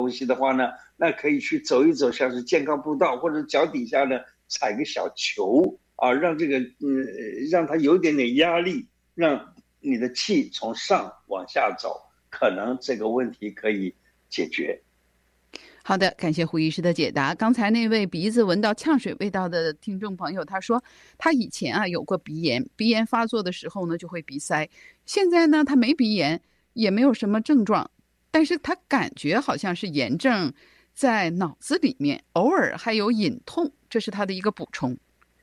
东西的话呢，那可以去走一走，像是健康步道，或者脚底下呢踩个小球啊，让这个让它有点点压力，让你的气从上往下走，可能这个问题可以解决。 好的，感谢胡医师的解答。刚才那位鼻子闻到呛水味道的听众朋友，他说他以前有过鼻炎，鼻炎发作的时候呢就会鼻塞，现在呢他没鼻炎，也没有什么症状，但是他感觉好像是炎症在脑子里面，偶尔还有隐痛，这是他的一个补充。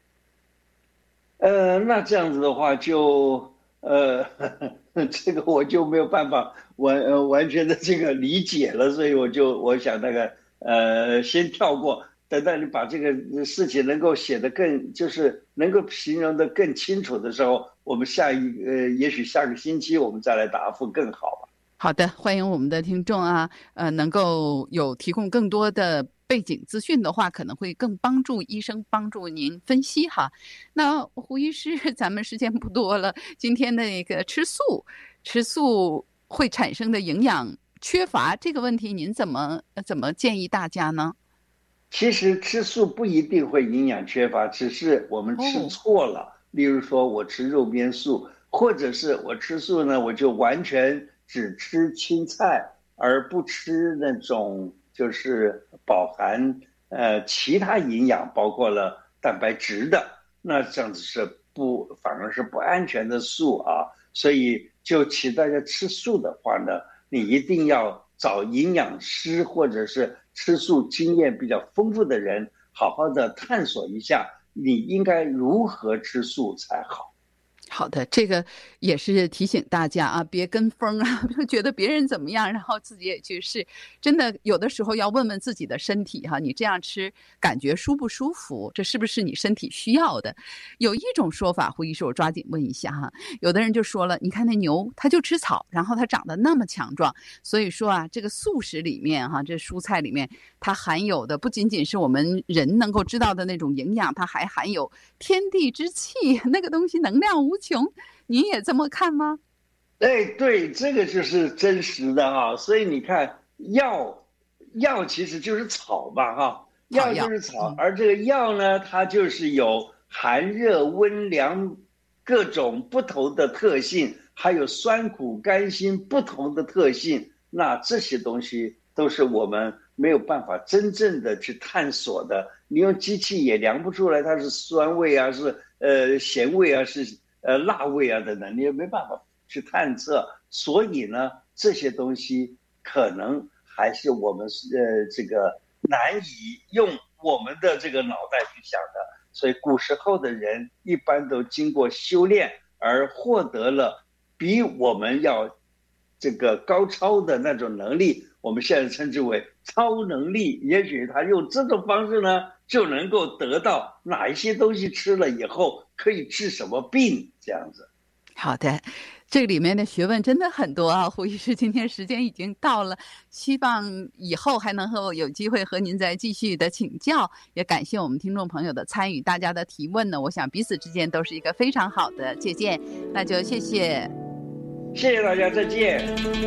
那这样子的话就这个我就没有办法完全的这个理解了，所以我想那个先跳过，等到你把这个事情能够写得更就是能够形容得更清楚的时候，我们也许下个星期我们再来答复更好吧。 好的，欢迎我们的听众能够有提供更多的背景资讯的话，可能会更帮助医生帮助您分析哈。那胡医师，咱们时间不多了，今天的那个吃素会产生的营养缺乏这个问题，您怎么建议大家呢？ 其实吃素不一定会营养缺乏，只是我们吃错了。例如说我吃肉边素，或者是我吃素呢，我就完全只吃青菜，而不吃那种就是饱含其他营养，包括了蛋白质的，那这样子反而是不安全的素啊。所以就请大家吃素的话呢，你一定要找营养师或者是吃素经验比较丰富的人，好好的探索一下你应该如何吃素才好。 好的，这个也是提醒大家别跟风觉得别人怎么样，然后自己也去试。真的有的时候要问问自己的身体你这样吃感觉舒不舒服？这是不是你身体需要的？有一种说法，胡医师，我抓紧问一下有的人就说了，你看那牛，它就吃草，然后它长得那么强壮，所以说这个素食里面这蔬菜里面它含有的不仅仅是我们人能够知道的那种营养，它还含有天地之气，那个东西能量无穷，您也这么看吗？ 对，这个就是真实的所以你看药其实就是草嘛药就是草，而这个药呢，它就是有寒热温凉各种不同的特性，还有酸苦甘辛不同的特性，那这些东西都是我们没有办法真正的去探索的，你用机器也量不出来它是酸味是咸味是辣味等等，你也没办法去探测。所以呢，这些东西可能还是我们这个难以用我们的这个脑袋去想的。所以古时候的人一般都经过修炼而获得了比我们要这个高超的那种能力，我们现在称之为超能力。也许他用这种方式呢，就能够得到哪一些东西吃了以后可以治什么病，这样子。 好的，这里面的学问真的很多胡医师，今天时间已经到了，希望以后还能有机会和您再继续的请教，也感谢我们听众朋友的参与，大家的提问呢，我想彼此之间都是一个非常好的借鉴，那就谢谢大家，再见。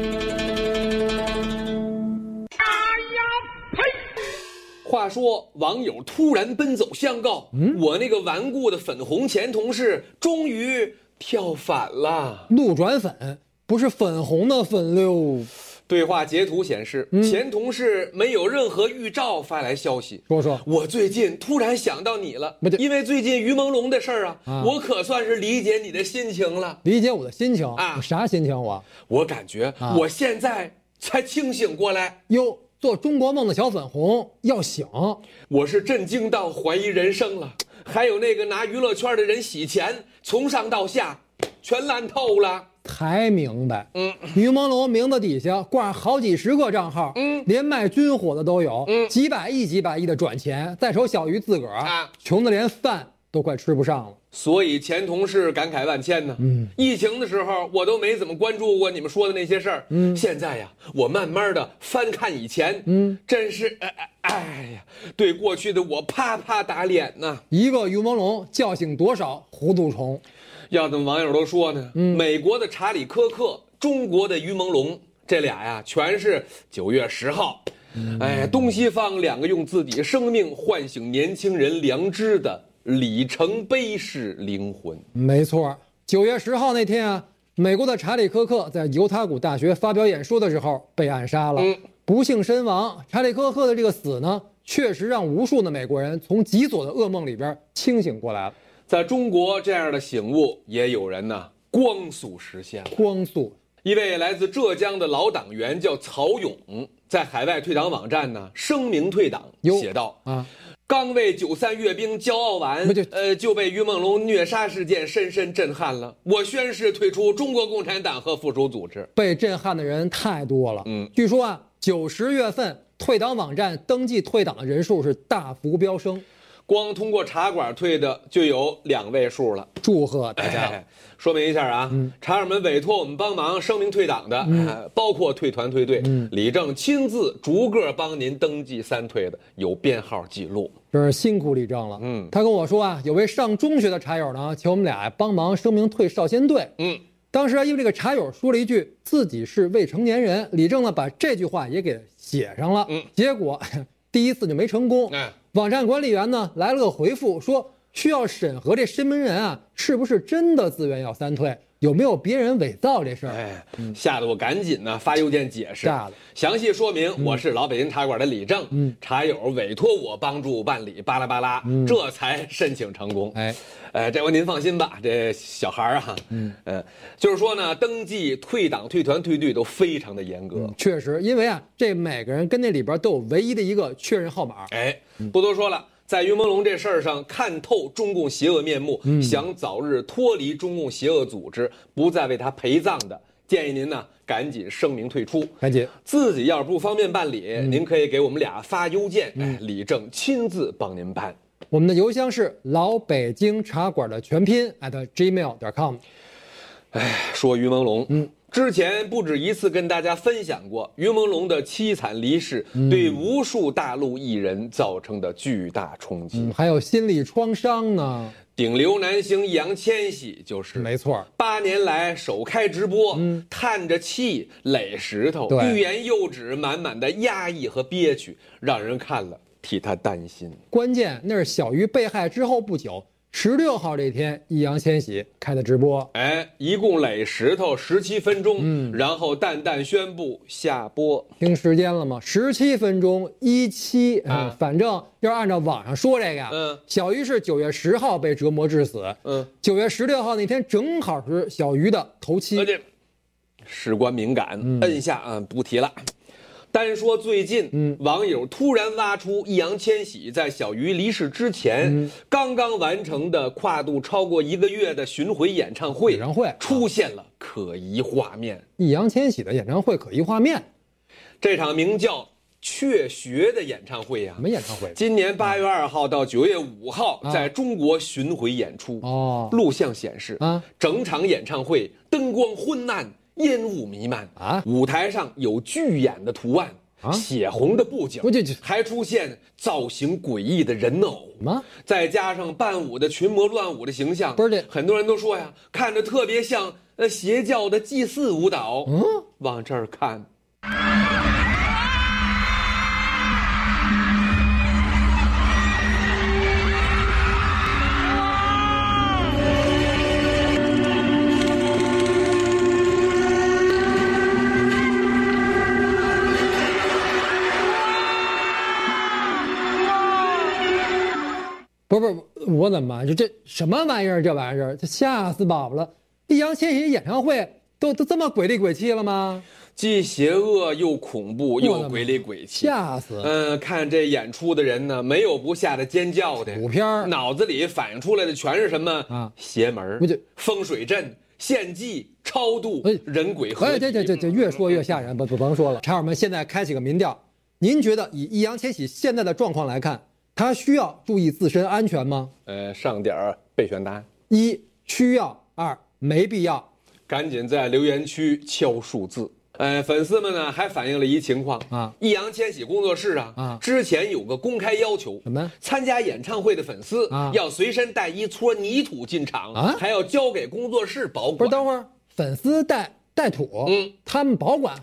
话说网友突然奔走相告，我那个顽固的粉红前同事终于跳反了。 路转粉，不是粉红的粉溜。 对话截图显示，前同事没有任何预兆发来消息， 说我最近突然想到你了，因为最近于朦胧的事儿我可算是理解你的心情了。 理解我的心情啥心情？ 我感觉我现在才清醒过来。 哟，做中国梦的小粉红要醒。 我是震惊到怀疑人生了，还有那个拿娱乐圈的人洗钱，从上到下全烂透了。 才明白，于朦胧名字底下挂好几十个账号，连卖军火的都有，几百亿的转钱，在手小于自个儿穷的连饭都快吃不上了。 所以前同事感慨万千呢。疫情的时候我都没怎么关注过你们说的那些事儿，现在呀，我慢慢的翻看以前，真是对过去的我啪啪打脸呢。 一个于朦胧叫醒多少糊涂虫。 要怎么网友都说呢？美国的查理·科克，中国的于朦胧，这俩呀全是9月10号哎，东西方两个用自己生命唤醒年轻人良知的里程碑式灵魂。 没错，9月10号那天啊，美国的查理·科克在犹他谷大学发表演说的时候被暗杀了，不幸身亡。查理·科克的这个死呢，确实让无数的美国人从极左的噩梦里边清醒过来了。 在中国，这样的醒悟也有人呢光速实现了。 光速， 一位来自浙江的老党员叫曹勇，在海外退党网站呢声明退党，写道啊。刚为93阅兵骄傲完，就被于梦龙虐杀事件深深震撼了。我宣誓退出中国共产党和附属组织。 被震撼的人太多了。据说啊，9、10月份退党网站登记退党的人数是大幅飙升， 光通过茶馆退的就有2位数了。 祝贺大家！ 说明一下啊，茶友们委托我们帮忙声明退党的，包括退团退队，李正亲自逐个帮您登记3退的，有编号记录。 这是辛苦李正了。他跟我说啊，有位上中学的茶友呢，请我们俩帮忙声明退少先队。当时啊，因为这个茶友说了一句自己是未成年人，李正呢把这句话也给写上了。结果第一次就没成功。网站管理员呢来了个回复，说需要审核这申明人啊是不是真的自愿要3退，有没有别人伪造这事儿。 吓得我赶紧呢发邮件解释，详细说明我是老北京茶馆的李正，茶友委托我帮助办理，巴拉巴拉，这才申请成功。这回您放心吧，这小孩啊，就是说呢，登记、退党、退团、退队都非常的严格。 确实，因为啊，这每个人跟那里边都有唯一的一个确认号码。 不多说了。在于朦胧这事儿上看透中共邪恶面目，想早日脱离中共邪恶组织，不再为他陪葬的，建议您呢赶紧声明退出。 赶紧， 自己要是不方便办理，您可以给我们俩发邮件，李正亲自帮您办。 我们的邮箱是老北京茶馆的全拼@gmail.com。 说于朦胧，之前不止一次跟大家分享过于朦胧的凄惨离世对无数大陆艺人造成的巨大冲击， 还有心理创伤呢。 顶流男星易烊千玺就是没错 ，8年来首开直播，叹着气垒石头，欲言又止，满满的压抑和憋屈，让人看了替他担心。 关键那是小鱼被害之后不久，16号这天，易烊千玺开的直播， 一共垒石头17分钟，然后淡淡宣布下播。 听时间了吗？17分钟17，反正要按照网上说这个，小鱼是9月10号被折磨致死，9月16号那天正好是小鱼的头七。 事关敏感，摁下不提了。单说最近，网友突然挖出易烊千玺在小鱼离世之前，刚刚完成的跨度超过1个月的巡回演唱会，出现了可疑画面。 易烊千玺的演唱会可疑画面， 这场名叫雀穴的演唱会什么演唱会？ 今年8月2号到9月5号在中国巡回演出。录像显示，整场演唱会灯光昏暗，烟雾弥漫舞台上有巨眼的图案，血红的布景，还出现造型诡异的人偶再加上伴舞的群魔乱舞的形象，很多人都说呀，看着特别像邪教的祭祀舞蹈。往这儿看。 不是，我怎么这什么玩意儿？这玩意儿，这吓死宝宝了！易烊千玺演唱会都这么鬼里鬼气了吗？ 既邪恶又恐怖又鬼里鬼气， 吓死！ 看这演出的人呢，没有不吓得尖叫的。 补片脑子里反映出来的全是什么邪门、风水阵、献祭、超度、人鬼合体。 这越说越吓人，甭说了。茶友们，现在开启个民调，您觉得以易烊千玺现在的状况来看，他需要注意自身安全吗？ 上点备选答案 ：1需要，2没必要。 赶紧在留言区敲数字。粉丝们呢还反映了一情况易烊千玺工作室之前有个公开要求， 什么？ 参加演唱会的粉丝要随身带一撮泥土进场还要交给工作室保管。 不是，等会儿粉丝带土，他们保管？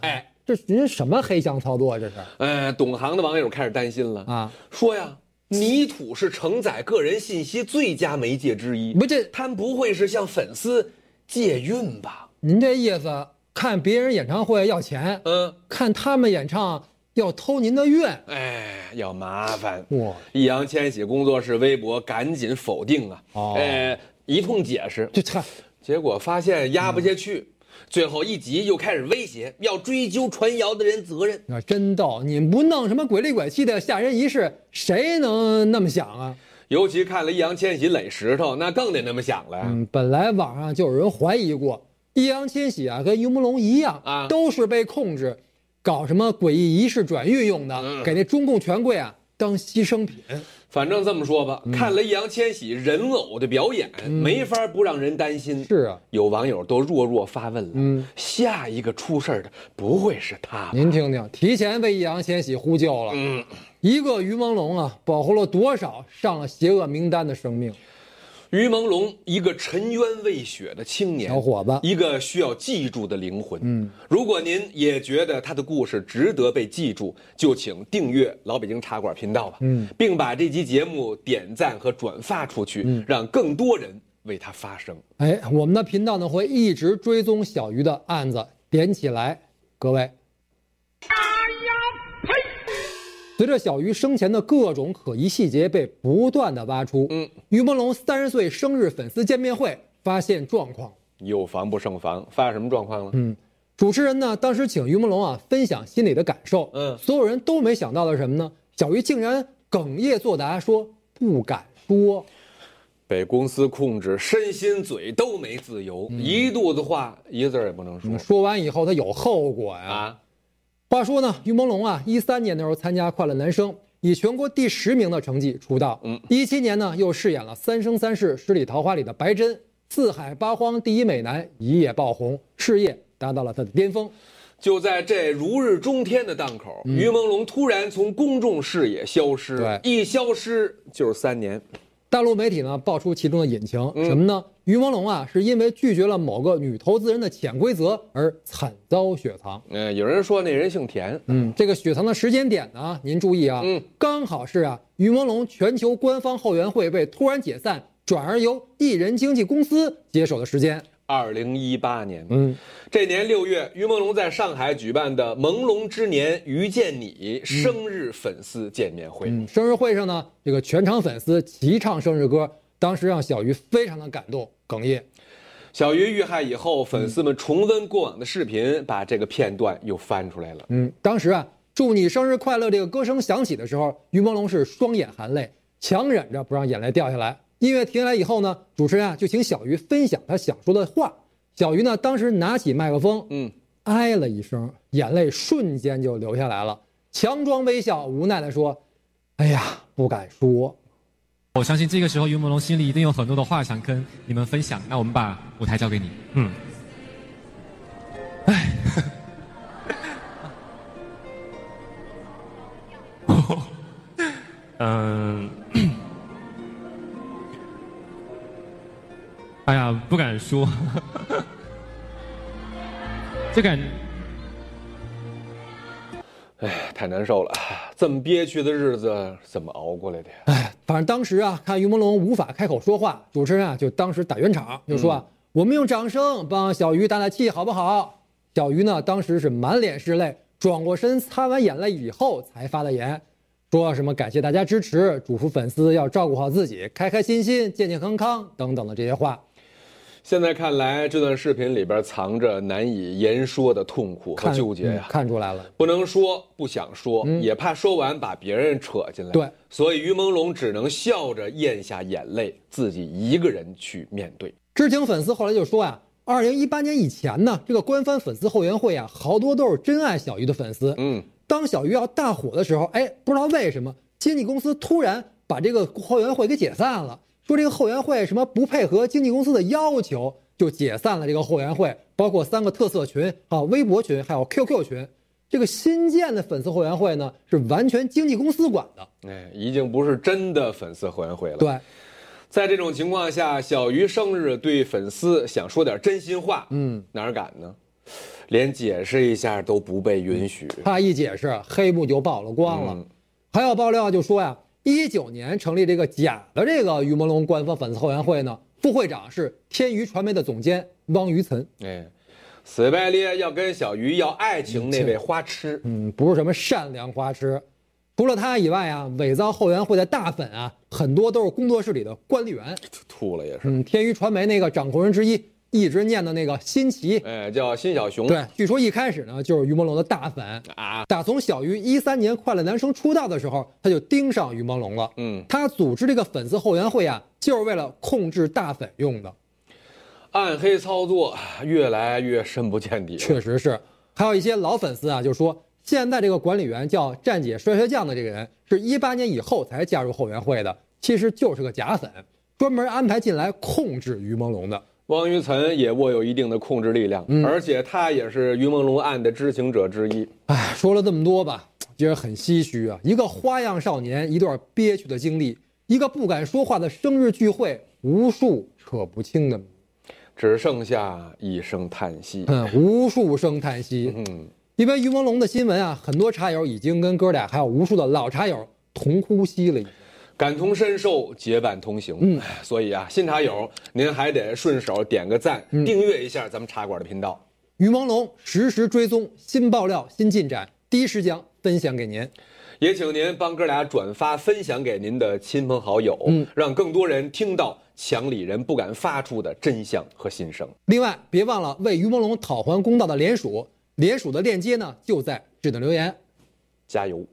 这人什么黑箱操作啊？这是？ 懂行的网友开始担心了啊，说呀，泥土是承载个人信息最佳媒介之一，他们不会是向粉丝借运吧？ 您这意思，看别人演唱会要钱，看他们演唱要偷您的运， 要麻烦。哇！易烊千玺工作室微博赶紧否定啊，一通解释，结果发现压不下去。最后一集又开始威胁要追究传谣的人责任。 真逗，你们不弄什么鬼里鬼气的吓人仪式，谁能那么想啊？ 尤其看了易烊千玺垒石头，那更得那么想了。 本来网上就有人怀疑过，易烊千玺啊跟于朦胧一样啊，都是被控制搞什么诡异仪式转运用的，给那中共权贵啊当牺牲品。 反正这么说吧，看了易烊千玺人偶的表演，没法不让人担心。 是啊， 有网友都弱发问了，下一个出事的不会是他吧？ 您听听，提前为易烊千玺呼救了。一个于朦胧啊，保护了多少上了邪恶名单的生命？ 于朦胧，一个沉冤未雪的青年小伙子， 一个需要记住的灵魂。如果您也觉得他的故事值得被记住，就请订阅老北京茶馆频道吧。并把这期节目点赞和转发出去，让更多人为他发声。 我们的频道呢会一直追踪小鱼的案子，点起来，各位。随着小鱼生前的各种可疑细节被不断的挖出，于朦胧30岁生日粉丝见面会发现状况， 又防不胜防，发什么状况了？ 主持人呢当时请于朦胧啊分享心里的感受，所有人都没想到的是什么呢？小鱼竟然哽咽作答，说不敢说。 被公司控制，身心嘴都没自由，一肚子话一个字也不能说。 说完以后他有后果呀。话说呢，于朦胧啊，13年的时候参加《快乐男声》，以全国第10名的成绩出道。17年呢，又饰演了《三生三世十里桃花》里的白珍，四海八荒第一美男，一夜爆红，事业达到了他的巅峰。 就在这如日中天的档口，于朦胧突然从公众视野消失，一消失就是3年。 大陆媒体呢爆出其中的隐情，什么呢？于朦胧啊是因为拒绝了某个女投资人的潜规则而惨遭雪藏。 有人说那人姓田。 这个雪藏的时间点呢，您注意啊，刚好是啊于朦胧全球官方后援会被突然解散，转而由艺人经纪公司接手的时间。 2018年，这年6月，于朦胧在上海举办的朦胧之年遇见你生日粉丝见面会。 生日会上呢，这个全场粉丝齐唱生日歌，当时让小鱼非常的感动，哽咽。 小鱼遇害以后，粉丝们重温过往的视频，把这个片段又翻出来了。 当时啊，祝你生日快乐这个歌声响起的时候，于朦胧是双眼含泪，强忍着不让眼泪掉下来。音乐停下来以后呢，主持人啊就请小鱼分享他想说的话。小鱼呢当时拿起麦克风，哎了一声，眼泪瞬间就流下来了，强装微笑，无奈地说：“哎呀，不敢说。” 我相信这个时候于朦胧心里一定有很多的话想跟你们分享。那我们把舞台交给你。哎呀，不敢说，这感， 太难受了，这么憋屈的日子怎么熬过来的呀？ 反正当时啊，看于朦胧无法开口说话，主持人啊就当时打圆场，就说我们用掌声帮小鱼打打气，好不好？小鱼呢当时是满脸是泪，转过身擦完眼泪以后才发的言，说什么感谢大家支持，嘱咐粉丝要照顾好自己，开开心心，健健康康等等的这些话。 现在看来，这段视频里边藏着难以言说的痛苦和纠结呀， 看出来了， 不能说，不想说，也怕说完把别人扯进来。 对， 所以于朦胧只能笑着咽下眼泪，自己一个人去面对。 知情粉丝后来就说呀，2018年以前呢，这个官方粉丝后援会啊，好多都是真爱小鱼的粉丝。当小鱼要大火的时候，不知道为什么经纪公司突然把这个后援会给解散了。说这个后援会什么不配合经纪公司的要求，就解散了这个后援会，包括3个特色群啊，微博群还有 QQ 群。这个新建的粉丝后援会呢，是完全经纪公司管的， 已经不是真的粉丝后援会了。 对， 在这种情况下，小鱼生日对粉丝想说点真心话，哪敢呢？ 连解释一下都不被允许。 他一解释，黑幕就曝了光了。还有爆料就说呀，19年成立这个假的这个于朦胧官方粉丝后援会呢，副会长是天娱传媒的总监汪于岑。 死白咧要跟小鱼要爱情那位花痴， 不是什么善良花痴。除了他以外啊，伪造后援会的大粉啊，很多都是工作室里的管理员。 吐了也是。 天娱传媒那个掌控人之一，一直念的那个辛奇， 叫辛小熊。 对，据说一开始呢就是于朦胧的大粉啊。打从小鱼13年快乐男声出道的时候，他就盯上于朦胧了。他组织这个粉丝后援会啊，就是为了控制大粉用的。 暗黑操作越来越深不见底。 确实是。还有一些老粉丝啊，就说现在这个管理员叫站姐摔跤酱的这个人，是18年以后才加入后援会的，其实就是个假粉，专门安排进来控制于朦胧的。 汪于岑也握有一定的控制力量，而且他也是于朦胧案的知情者之一。 说了这么多吧，觉得很唏嘘啊！一个花样少年，一段憋屈的经历，一个不敢说话的生日聚会，无数扯不清的， 只剩下一声叹息。 无数声叹息。因为于朦胧的新闻啊，很多茶友已经跟哥俩还有无数的老茶友同呼吸了， 感同身受，结伴同行。所以啊，新茶友您还得顺手点个赞，订阅一下咱们茶馆的频道。 于朦胧实时追踪新爆料、新进展，第一时间分享给您。 也请您帮哥俩转发分享给您的亲朋好友，让更多人听到墙里人不敢发出的真相和心声。 另外，别忘了为于朦胧讨还公道的联署的链接呢，就在置顶留言。 加油！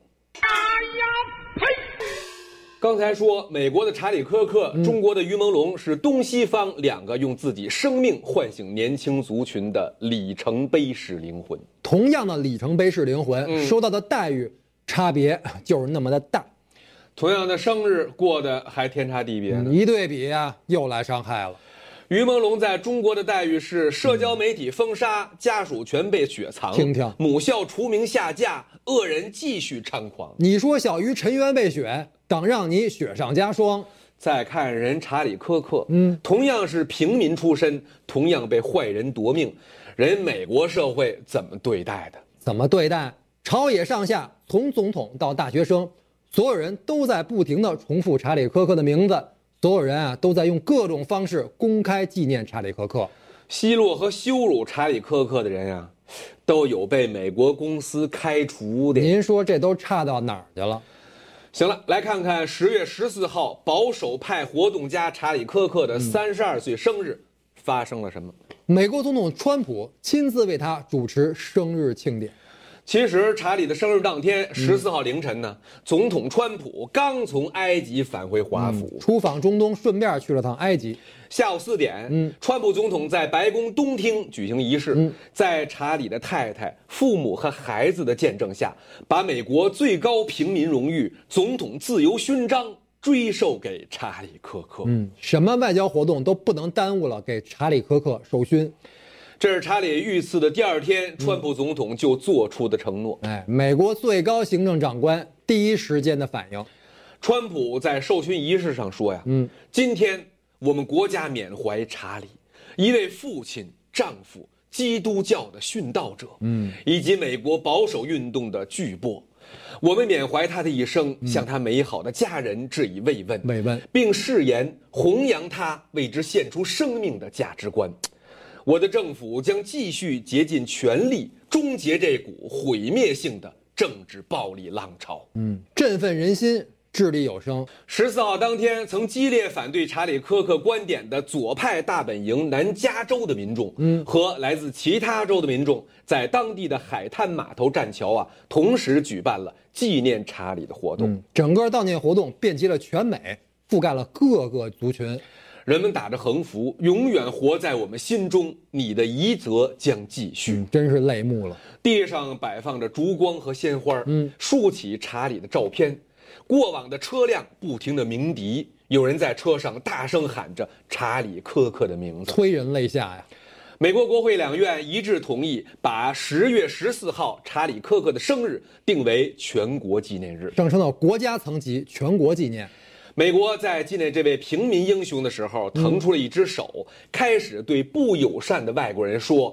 刚才说美国的查理·科克，中国的于朦胧是东西方两个用自己生命唤醒年轻族群的里程碑式灵魂。 同样的里程碑式灵魂，收到的待遇差别就是那么的大。 同样的生日过得还天差地别呢。 一对比啊，又来伤害了。 于朦胧在中国的待遇是社交媒体封杀，家属全被雪藏， 听听母校除名下架，恶人继续猖狂。 你说小鱼沉冤被雪，等让你雪上加霜。 再看人查理·科克，同样是平民出身，同样被坏人夺命，人美国社会怎么对待的？ 怎么对待？朝野上下，从总统到大学生，所有人都在不停地重复查理·科克的名字。所有人啊，都在用各种方式公开纪念查理·科克。 奚落和羞辱查理·科克的人啊，都有被美国公司开除的。 您说这都差到哪儿去了？ 行了，来看看10月14号保守派活动家查理·科克的32岁生日发生了什么。 美国总统川普亲自为他主持生日庆典。 其实查理的生日当天14号凌晨呢，总统川普刚从埃及返回华府， 出访中东，顺便去了趟埃及。 下午4点，川普总统在白宫东厅举行仪式，在查理的太太、父母和孩子的见证下，把美国最高平民荣誉总统自由勋章追授给查理·科克。 什么外交活动都不能耽误了，给查理·科克授勋。 这是查理遇刺的第2天，川普总统就做出的承诺。 美国最高行政长官第一时间的反应。 川普在授勋仪式上说呀，今天我们国家缅怀查理，一位父亲、丈夫、基督教的殉道者，以及美国保守运动的巨擘。我们缅怀他的一生，向他美好的家人致以慰问，并誓言弘扬他为之献出生命的价值观。我的政府将继续竭尽全力终结这股毁灭性的政治暴力浪潮。 振奋人心，掷地有声。 14号当天，曾激烈反对查理·科克观点的左派大本营南加州的民众，和来自其他州的民众，在当地的海滩码头栈桥同时举办了纪念查理的活动。 整个悼念活动遍及了全美，覆盖了各个族群。 人们打着横幅，永远活在我们心中，你的遗泽将继续。 真是泪目了。 地上摆放着烛光和鲜花，竖起查理的照片。过往的车辆不停地鸣笛，有人在车上大声喊着查理·科克的名字， 催人泪下呀。 美国国会两院一致同意把10月14号查理·科克的生日定为全国纪念日， 上升到国家层级，全国纪念。 美国在纪念这位平民英雄的时候，腾出了一只手，开始对不友善的外国人说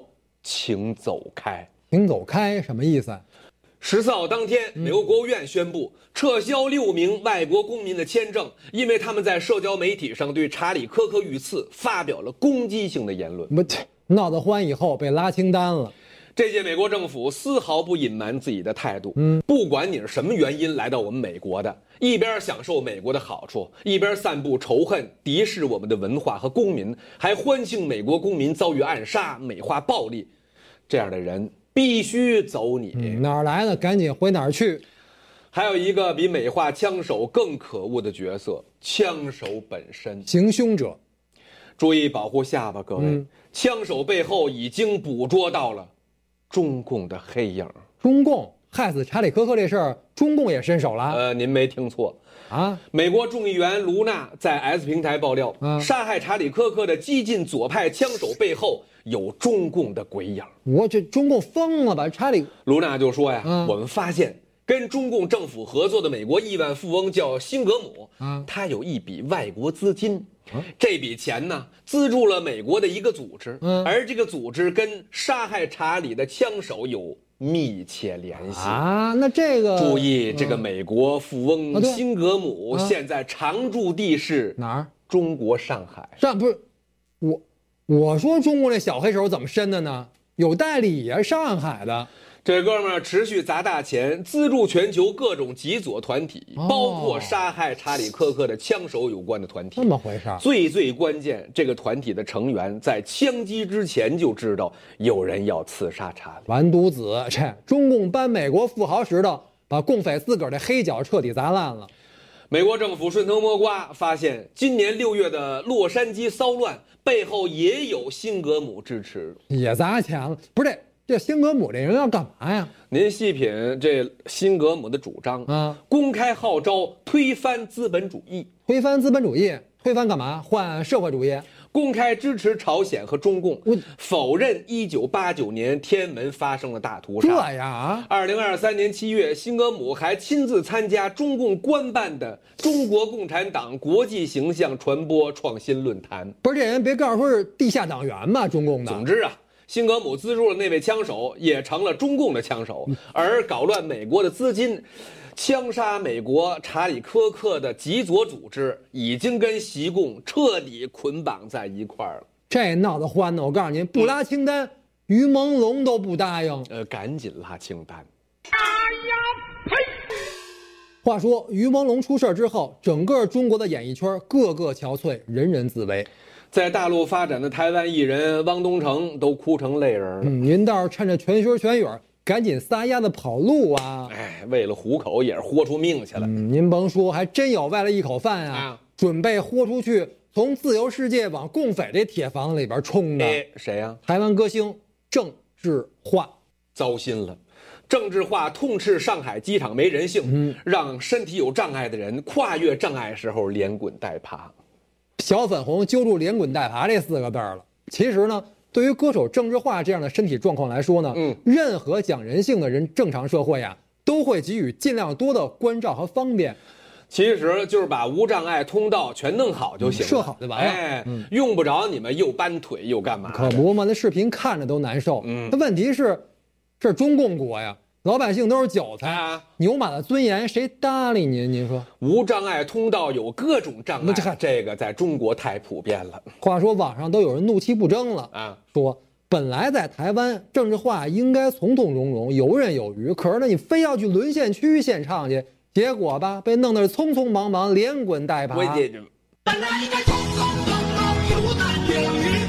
请走开。 请走开什么意思 ？14号当天，美国国务院宣布撤销6名外国公民的签证，因为他们在社交媒体上对查理·科克遇刺发表了攻击性的言论。 闹得欢以后被拉清单了。 这届美国政府丝毫不隐瞒自己的态度，不管你是什么原因来到我们美国的，一边享受美国的好处，一边散布仇恨，敌视我们的文化和公民，还欢庆美国公民遭遇暗杀，美化暴力，这样的人必须走你。 哪儿来的赶紧回哪儿去。 还有一个比美化枪手更可恶的角色，枪手本身， 行凶者。 注意保护下巴，各位，枪手背后已经捕捉到了中共的黑影。 中共害死查理·科克这事儿，中共也伸手了？ 您没听错啊！ 美国众议员卢娜在 S 平台爆料，杀害查理·科克的激进左派枪手背后有中共的鬼影。 我这中共疯了吧？查理， 卢娜就说呀，我们发现跟中共政府合作的美国亿万富翁叫辛格姆，他有一笔外国资金。这笔钱呢，资助了美国的一个组织，而这个组织跟杀害查理的枪手有密切联系啊。那这个注意，这个美国富翁辛格姆现在常驻地是哪儿？ 中国上海。 不是，我说中国这小黑手怎么伸的呢？有代理呀，上海的。 这哥们儿持续砸大钱，资助全球各种极左团体，包括杀害查理·科克的枪手有关的团体。 这么回事？ 最关键，这个团体的成员在枪击之前就知道有人要刺杀查理。 完犊子！这中共搬美国富豪石头，把共匪自个儿的黑脚彻底砸烂了。 美国政府顺藤摸瓜，发现今年6月的洛杉矶骚乱背后也有辛格姆支持， 也砸钱了。不是这辛格姆这人要干嘛呀？ 您细品这辛格姆的主张啊， 公开号召推翻资本主义。 推翻资本主义，推翻干嘛？换社会主义。 公开支持朝鲜和中共，否认1989年天安门发生了大屠杀。 这样啊 ！2023年7月，辛格姆还亲自参加中共官办的中国共产党国际形象传播创新论坛。 不是这人，别告诉说是地下党员吧？中共的。 总之啊，辛格姆资助了那位枪手，也成了中共的枪手，而搞乱美国的资金。枪杀美国查理·科克的极左组织已经跟习共彻底捆绑在一块儿了。 这闹得欢呢！我告诉您，不拉清单，于朦胧都不答应。 赶紧拉清单！ 哎呀，呸！ 话说于朦胧出事之后，整个中国的演艺圈个个憔悴，人人自危。 在大陆发展的台湾艺人汪东城都哭成泪人了。 您倒是趁着全心全语赶紧撒丫子跑路啊！ 为了糊口也是豁出命去了。 您甭说，还真有为了一口饭啊，准备豁出去，从自由世界往共匪这铁房子里边冲的。 谁呀？ 台湾歌星郑智化。 糟心了，郑智化痛斥上海机场没人性，让身体有障碍的人跨越障碍时候连滚带爬。 小粉红揪住连滚带爬这4个字了。其实呢，对于歌手郑智化这样的身体状况来说呢，任何讲人性的人，正常社会啊，都会给予尽量多的关照和方便。 其实就是把无障碍通道全弄好就行了， 设好就完了。 用不着你们又搬腿又干嘛？ 可不嘛，那视频看着都难受。那问题是，这是中共国呀，老百姓都是韭菜啊，牛马的尊严谁搭理您？您说， 无障碍通道有各种障碍，这个在中国太普遍了。 话说网上都有人怒其不争了啊，说本来在台湾郑智化应该从从容容、游刃有余，可是呢，你非要去沦陷区献唱去，结果吧，被弄得匆匆忙忙、连滚带爬。 本来应该从从容容、游刃有余，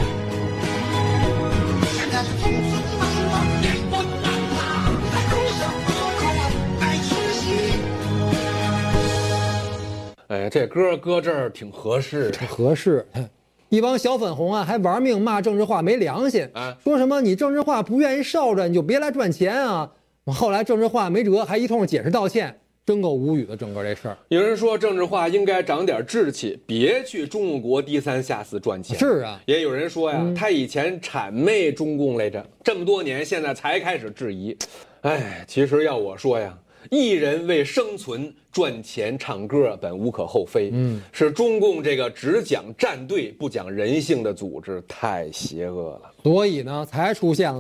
现在是匆匆忙忙、连滚带爬，哭什么哭？爱吃戏。 这歌搁这儿挺合适， 合适。一帮小粉红啊，还玩命骂郑智化没良心啊，说什么你郑智化不愿意受着，你就别来赚钱啊。后来郑智化没辙，还一通解释道歉，真够无语的。整个这事儿， 有人说郑智化应该长点志气，别去中共国低三下四赚钱。 是啊， 也有人说呀，他以前谄媚中共来着，这么多年现在才开始质疑。其实要我说呀，艺人为生存赚钱唱歌本无可厚非，是中共这个只讲站队不讲人性的组织太邪恶了， 所以呢才出现了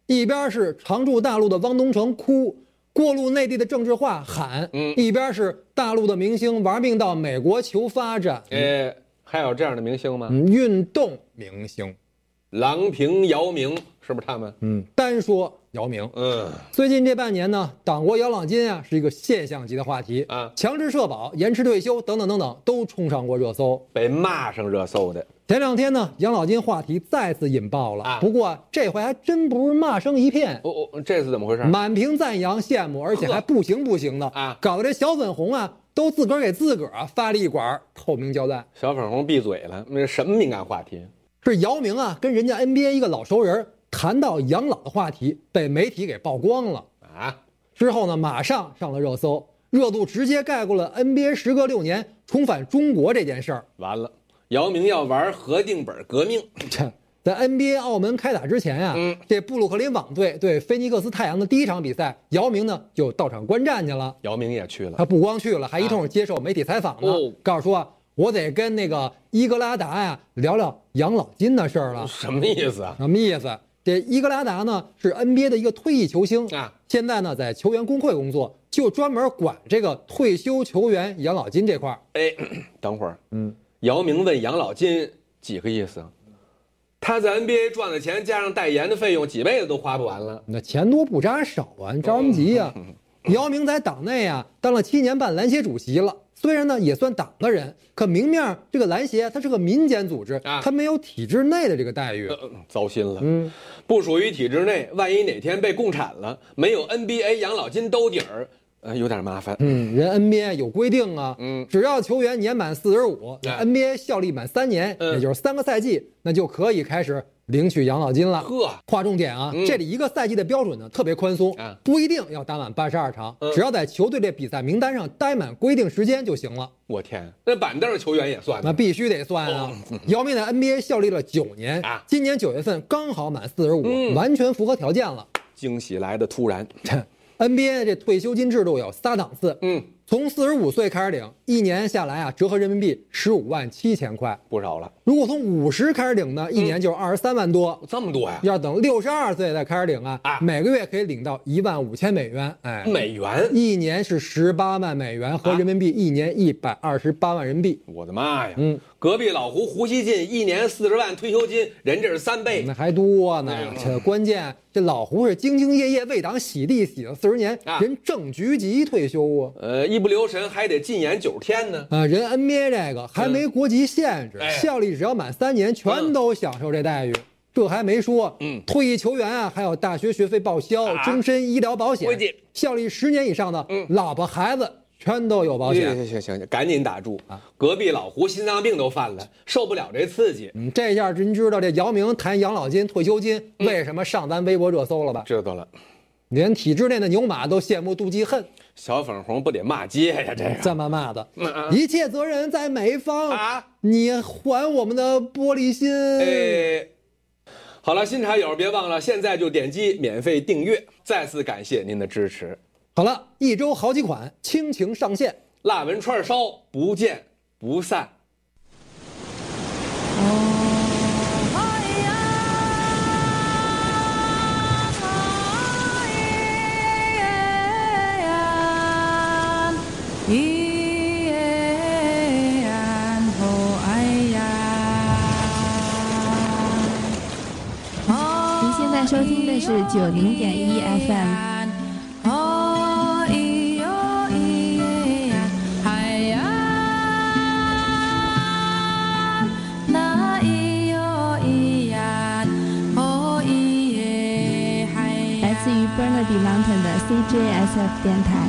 一边是常驻大陆的汪东城哭，过路内地的政治化喊，一边是大陆的明星玩命到美国求发展。 还有这样的明星吗？ 运动明星， 郎平、姚明是不是他们？ 单说姚明，最近这半年呢，党国养老金啊是一个现象级的话题啊，强制社保、延迟退休等等等等都冲上过热搜， 被骂上热搜的。 前两天呢，养老金话题再次引爆了，不过这回还真不是骂声一片。 这是怎么回事？ 满屏赞扬、羡慕，而且还不行的啊，搞得这小粉红啊都自个儿给自个儿发了一管透明胶带。 小粉红闭嘴了，那什么敏感话题？ 是姚明啊跟人家 NBA 一个老熟人谈到养老的话题，被媒体给曝光了啊。之后呢，马上上了热搜，热度直接盖过了 NBA 时隔6年重返中国这件事儿。 完了，姚明要玩核定本革命。 在 NBA 澳门开打之前啊，这布鲁克林网队对菲尼克斯太阳的第一场比赛，姚明呢就到场观战去了。 姚明也去了， 他不光去了，还一通接受媒体采访呢，告诉说我得跟那个伊格拉达呀聊聊养老金的事儿了。 什么意思啊？ 什么意思？这伊格拉达呢是 NBA 的一个退役球星啊，现在呢在球员工会工作，就专门管这个退休球员养老金这块儿。 等会儿，姚明问养老金几个意思？他在 NBA 赚的钱加上代言的费用，几辈子都花不完了。 那钱多不扎少啊，你着什么急呀？姚明在党内啊当了7年半篮协主席了，虽然呢也算党的人，可明面这个篮协它是个民间组织，它没有体制内的这个待遇， 糟心了。不属于体制内，万一哪天被共产了，没有 NBA 养老金兜底儿。有点麻烦。 人 NBA 有规定啊，只要球员年满45，NBA 效力满3年，也就是3个赛季，那就可以开始领取养老金了。划重点啊，这里1个赛季的标准呢特别宽松，不一定要打满82场，只要在球队这比赛名单上待满规定时间就行了。 我天，那板凳球员也算？ 那必须得算啊。姚明在 NBA 效力了9年，今年9月份刚好满45，完全符合条件了。 惊喜来的突然。 NBA 这退休金制度有3档次，从45岁开始领，1年下来啊，折合人民币15.7万块， 不少了。 如果从50开始领呢，1年就是23万多， 这么多呀？ 要等62岁再开始领啊，每个月可以领到15000美元， 美元 ，1年是18万美元，合人民币1年128万人民币。 我的妈呀！隔壁老胡锡进1年40万退休金，人这是3倍， 那还多呢。这关键这老胡是兢兢业业为党洗地洗了40年，人正局级退休啊。 一不留神还得禁演90天呢。 人 NBA 这个还没国籍限制，效力只要满3年，全都享受这待遇。这还没说，退役球员啊，还有大学学费报销、终身医疗保险，效力10年以上的，老婆孩子全都有保险。 行，赶紧打住啊！隔壁老胡心脏病都犯了，受不了这刺激。 这下您知道这姚明谈养老金、退休金为什么上咱微博热搜了吧？ 知道了， 连体制内的牛马都羡慕妒忌恨。 小粉红不得骂街呀？ 这么骂的，一切责任在美方啊！你还我们的玻璃心。 好了，新茶友别忘了，现在就点击免费订阅。再次感谢您的支持。 好了，一周好几款，倾情上线， 辣文串烧，不见不散。 您现在收听的是90.1 FM。Burnaby Mountain 的 CJSF 电台。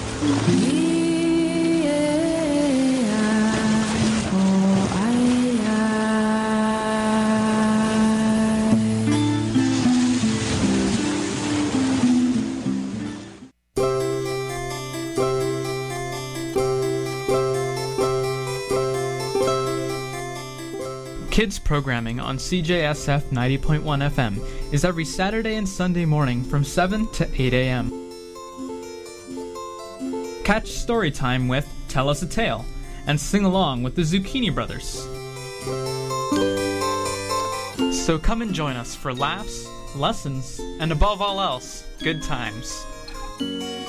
Kids programming on CJSF 90.1 FM is every Saturday and Sunday morning from 7 to 8 a.m. Catch story time with Tell Us a Tale and sing along with the Zucchini Brothers. So come and join us for laughs, lessons, and above all else, good times.